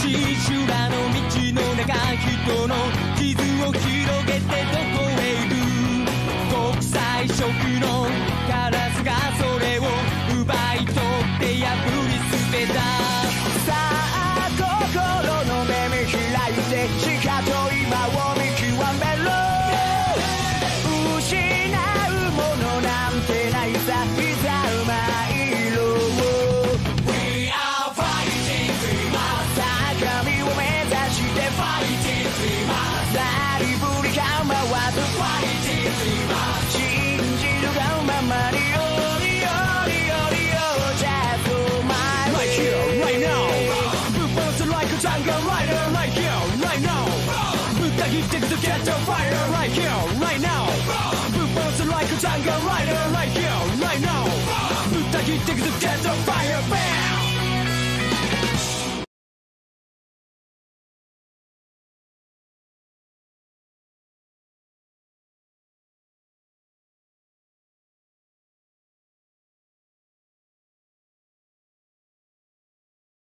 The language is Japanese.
修羅の道の中人の傷を広げてどこへ行く国際色のカラスがそれを奪い取って破り捨てたさあ心の目見開いてしかと今を見極めろ失うものなんてないさいざ参ろう We are fighting dreamers 高みを目指して Fighting dreamers ざりぶり構わず Fighting dreamers 信じるがままによりよりよりよ Just for my way Right here, right now ぶっ放す like a jungle rider Right here, right now ぶった切ってくと Get the fire Right here, right now ぶっ放す like a jungle rider Right here, right now ぶった切ってくと Get the fire Bam